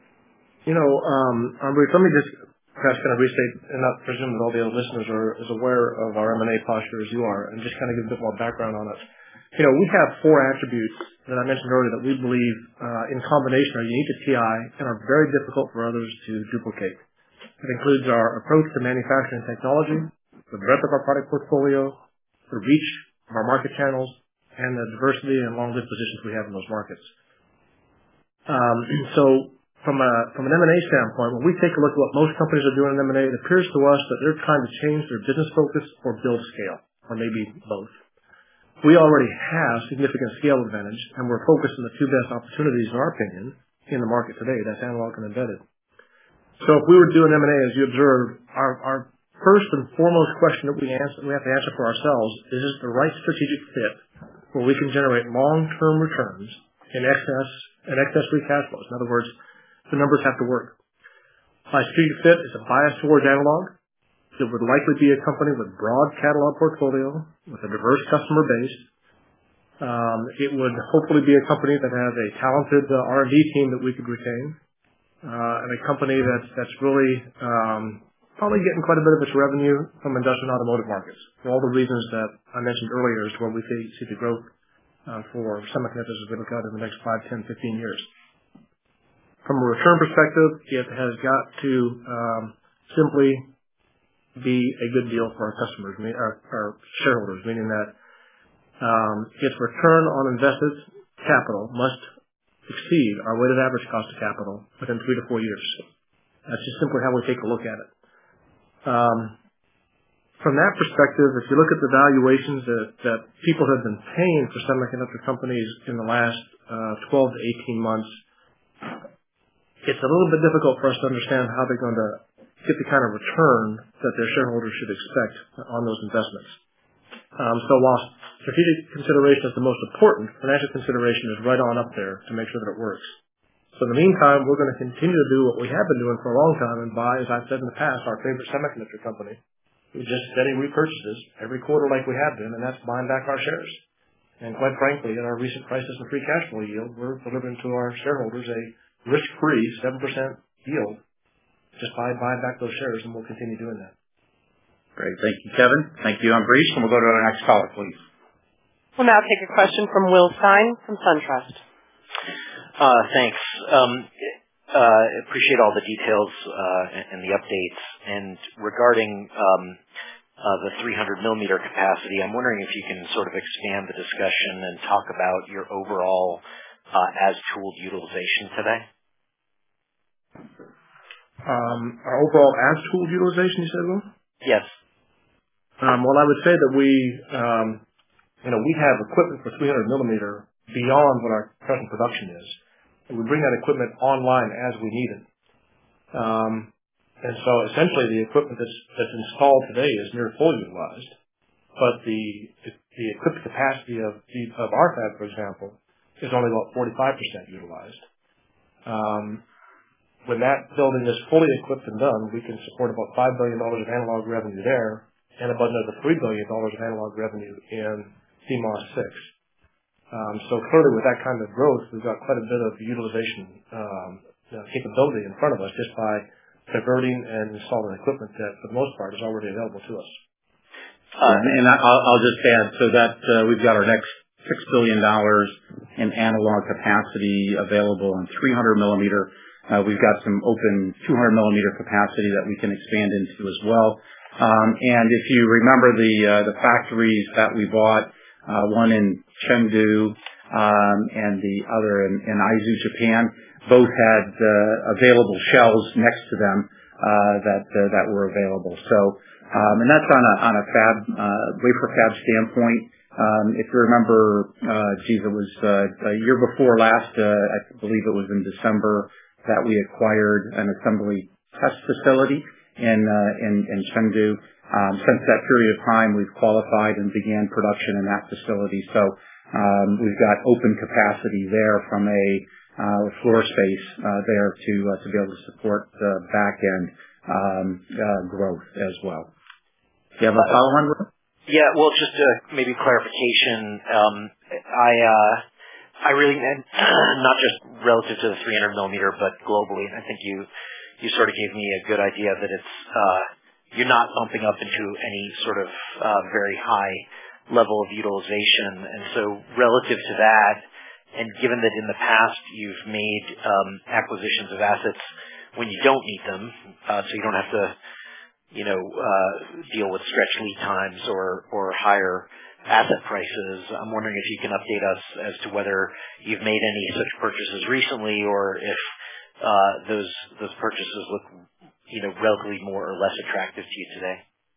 You know, um, Ambrish, let me just perhaps kind of restate, and not presume that all the other listeners are as aware of our M and A posture as you are, and just kind of give a bit more background on it. You know, we have four attributes that I mentioned earlier that we believe uh, in combination are unique to T I and are very difficult for others to duplicate. It includes our approach to manufacturing technology, the breadth of our product portfolio, the reach of our market channels, and the diversity and long-lived positions we have in those markets. Um, so from a from an M and A standpoint, when we take a look at what most companies are doing in M and A, it appears to us that they're trying to change their business focus or build scale, or maybe both. We already have significant scale advantage, and we're focused on the two best opportunities, in our opinion, in the market today. That's analog and embedded. So if we were doing M and A, as you observed, our, our first and foremost question that we, answer, we have to answer for ourselves is, is the right strategic fit where we can generate long-term returns in excess and excess free cash flows. In other words, the numbers have to work. My strategic fit is a bias towards analog. It would likely be a company with broad catalog portfolio, with a diverse customer base. Um, it would hopefully be a company that has a talented uh, R and D team that we could retain, uh, and a company that's that's really um, probably getting quite a bit of its revenue from industrial and automotive markets, for all the reasons that I mentioned earlier as to where we see, see the growth uh, for semiconductors as we look out in the next five, ten, fifteen years. From a return perspective, it has got to um, simply be a good deal for our customers, our, our shareholders, meaning that um, its return on invested capital must exceed our weighted average cost of capital within three to four years. That's just simply how we take a look at it. Um, from that perspective, if you look at the valuations that, that people have been paying for semiconductor companies in the last uh, twelve to eighteen months, it's a little bit difficult for us to understand how they're going to get the kind of return that their shareholders should expect on those investments. Um, so while strategic consideration is the most important, financial consideration is right on up there to make sure that it works. So in the meantime, we're going to continue to do what we have been doing for a long time and buy, as I've said in the past, our favorite semiconductor company. We just steady repurchases every quarter like we have been, and that's buying back our shares. And quite frankly, at our recent prices and free cash flow yield, we're delivering to our shareholders a risk-free seven percent yield just by buying back those shares, and we'll continue doing that. Great. Thank you, Kevin. Thank you, Ambrish. And we'll go to our next caller, please. We'll now take a question from Will Stein from SunTrust. Uh, thanks. Um, uh, appreciate all the details uh, and, and the updates. And regarding um, uh, the three hundred millimeter capacity, I'm wondering if you can sort of expand the discussion and talk about your overall uh, as-tooled utilization today. Um, our overall as-tooled utilization, you said, Will? Yes. Um, well, I would say that we, um, you know, we have equipment for three hundred millimeter beyond what our present production is, and we bring that equipment online as we need it. Um, and so, essentially, the equipment that's that's installed today is near full utilized, but the the equipped capacity of the, of our fab, for example, is only about forty-five percent utilized. Um, When that building is fully equipped and done, we can support about five billion dollars of analog revenue there and about another three billion dollars of analog revenue in C MOS six. Um, so clearly with that kind of growth, we've got quite a bit of utilization um, you know, capability in front of us just by diverting and installing equipment that, for the most part, is already available to us. Uh, and I'll, I'll just add, so that uh, we've got our next six billion dollars in analog capacity available on three hundred millimeter. Uh, we've got some open two hundred millimeter capacity that we can expand into as well. Um, and if you remember the uh, the factories that we bought, uh, one in Chengdu um, and the other in, in Aizu, Japan, both had uh, available shells next to them uh, that uh, that were available. So, um, and that's on a on a fab uh, wafer fab standpoint. Um, if you remember, uh, geez, it was uh, a year before last. Uh, I believe it was in December that we acquired an assembly test facility in uh, in, in Chengdu. Um, since that period of time, we've qualified and began production in that facility. So um, we've got open capacity there from a uh, floor space uh, there to uh, to be able to support the back end um, uh, growth as well. Do you have a follow-on? Yeah. Well, just uh, maybe clarification. Um, I. Uh, I really, and not just relative to the three hundred millimeter, but globally. I think you, you sort of gave me a good idea that it's, uh, you're not bumping up into any sort of, uh, very high level of utilization. And so relative to that, and given that in the past you've made, um, acquisitions of assets when you don't need them, uh, so you don't have to, you know, uh, deal with stretched lead times or, or higher asset prices. I'm wondering if you can update us as to whether you've made any such purchases recently, or if uh, those those purchases look, you know, relatively more or less attractive to you today.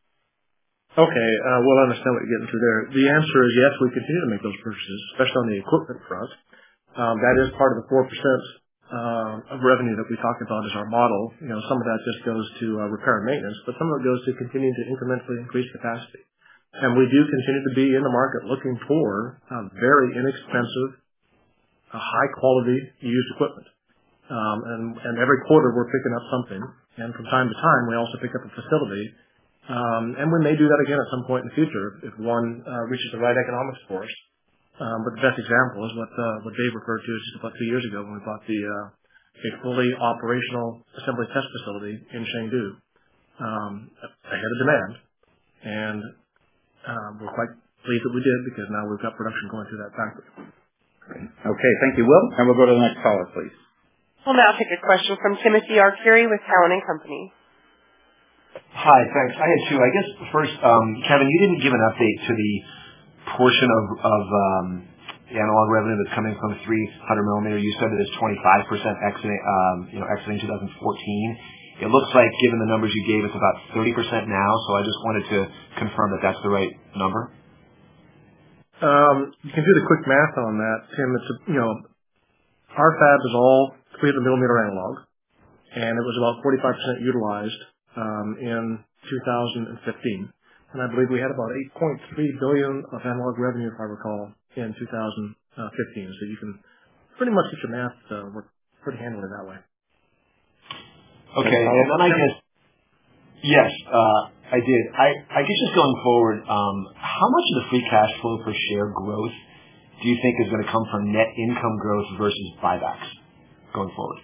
Okay, uh, well, I understand what you're getting to there. The answer is yes, we continue to make those purchases, especially on the equipment front. Um, that is part of the four percent uh, of revenue that we talked about as our model. You know, some of that just goes to uh, repair and maintenance, but some of it goes to continuing to incrementally increase capacity. And we do continue to be in the market looking for uh, very inexpensive high-quality used equipment. Um, and, and every quarter we're picking up something. And from time to time, we also pick up a facility. Um, and we may do that again at some point in the future if one uh, reaches the right economics for us. Um, but the best example is what uh, what Dave referred to just about two years ago when we bought the uh, a fully operational assembly test facility in Chengdu um, ahead of demand. And uh, we're quite pleased that we did because now we've got production going through that factory. Okay, thank you, Will. And we'll go to the next caller, please. We'll now take a question from Timothy Arcuri with Cowen and Company. Hi, thanks. I had two. I guess first, um, Kevin, you didn't give an update to the portion of, of um, the analog revenue that's coming from three hundred millimeter. You said that it's twenty-five percent exiting, um, you know, exiting twenty fourteen. It looks like, given the numbers you gave, it's about thirty percent now. So I just wanted to confirm that that's the right number. Um, you can do the quick math on that, Tim. It's a, you know, our fab is all three hundred millimeter analog, and it was about forty-five percent utilized um, in two thousand fifteen. And I believe we had about eight point three billion dollars of analog revenue, if I recall, in two thousand fifteen. So you can pretty much get your math uh, work pretty handily that way. Okay, and then I guess, yes, uh, I did. I, I guess just going forward, um, how much of the free cash flow per share growth do you think is going to come from net income growth versus buybacks going forward?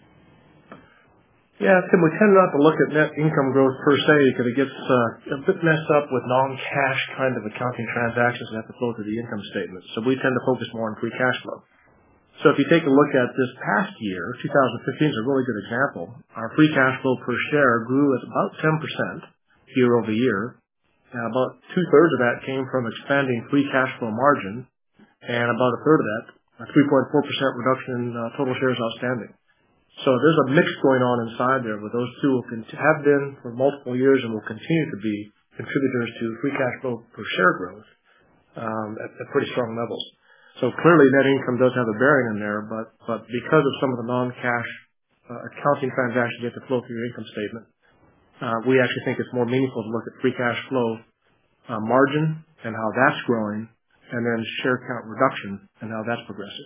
Yeah, Tim, we tend not to look at net income growth per se because it gets uh, a bit messed up with non-cash kind of accounting transactions that have to flow through the income statement. So we tend to focus more on free cash flow. So if you take a look at this past year, two thousand fifteen is a really good example. Our free cash flow per share grew at about ten percent year over year. And about two-thirds of that came from expanding free cash flow margin, and about a third of that, a three point four percent reduction in uh, total shares outstanding. So there's a mix going on inside there where those two will cont- have been for multiple years and will continue to be contributors to free cash flow per share growth um, at, at pretty strong levels. So clearly net income does have a bearing in there, but, but because of some of the non-cash uh, accounting transactions that have to flow through your income statement, uh, we actually think it's more meaningful to look at free cash flow uh, margin and how that's growing, and then share count reduction and how that's progressing.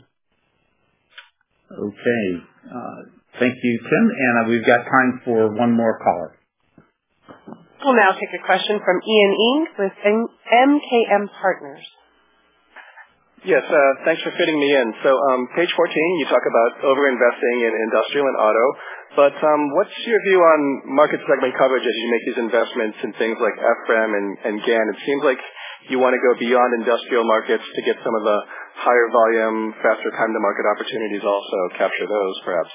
Okay. Uh, thank you, Tim. And uh, we've got time for one more caller. We'll now take a question from Ian Ing with M K M Partners. Yes, uh, thanks for fitting me in. So um, page fourteen, you talk about over-investing in industrial and auto. But um, what's your view on market segment coverage as you make these investments in things like F R A M and, and GaN? It seems like you want to go beyond industrial markets to get some of the higher volume, faster time to market opportunities also, capture those perhaps.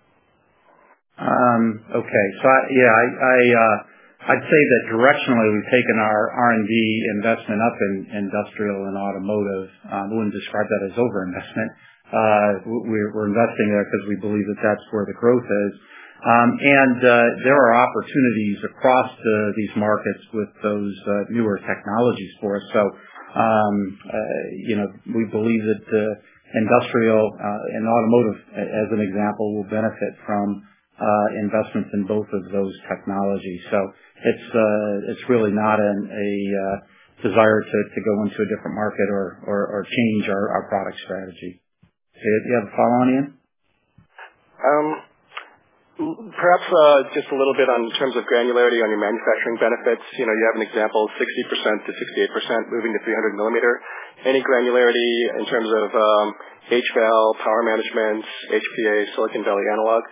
Um, okay. So, I, yeah, I, I, uh, I'd say that directionally we've taken our R and D investment up in industrial and automotive. Um, I wouldn't describe that as overinvestment. Uh, we're, we're investing there because we believe that that's where the growth is. Um, and uh, there are opportunities across the, these markets with those uh, newer technologies for us. So, um, uh, you know, we believe that uh, industrial uh, and automotive, as an example, will benefit from uh, investments in both of those technologies. So it's uh, it's really not an, a uh, desire to, to go into a different market or, or, or change our, our product strategy. Do you have a follow-on, Ian? Um, perhaps uh, just a little bit on in terms of granularity on your manufacturing benefits. You know, you have an example, sixty percent to sixty-eight percent moving to three hundred millimeter. Any granularity in terms of um, H V A L, power management, H P A, Silicon Valley analog?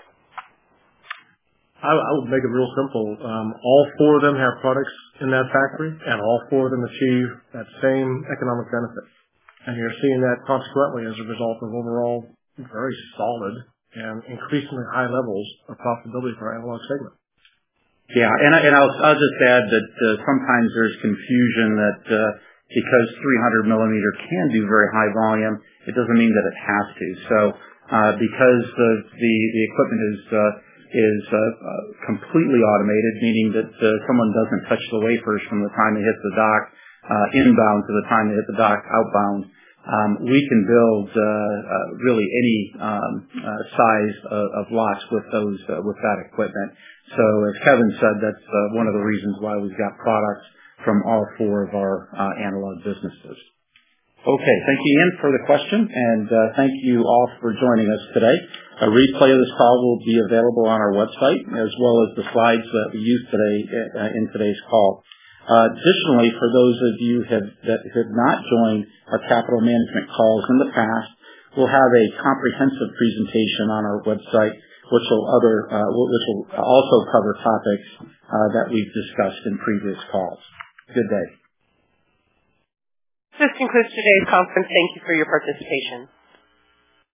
I, I would make it real simple. Um, all four of them have products in that factory, and all four of them achieve that same economic benefit. And you're seeing that consequently as a result of overall very solid and increasingly high levels of profitability for our analog segment. Yeah, and, I, and I'll, I'll just add that uh, sometimes there's confusion that uh, because three hundred millimeter can do very high volume, it doesn't mean that it has to. So uh, because the, the, the equipment is uh, is uh, uh, completely automated, meaning that uh, someone doesn't touch the wafers from the time they hit the dock uh, inbound to the time they hit the dock outbound. Um, we can build uh, uh, really any um, uh, size of, of lots with those uh, with that equipment. So as Kevin said, that's uh, one of the reasons why we've got products from all four of our uh, analog businesses. Okay. Thank you, Ian, for the question, and uh, thank you all for joining us today. A replay of this call will be available on our website, as well as the slides that we used today uh, in today's call. Uh, additionally, for those of you have, that have not joined our capital management calls in the past, we'll have a comprehensive presentation on our website, which will other uh, which will also cover topics uh, that we've discussed in previous calls. Good day. This concludes today's conference. Thank you for your participation.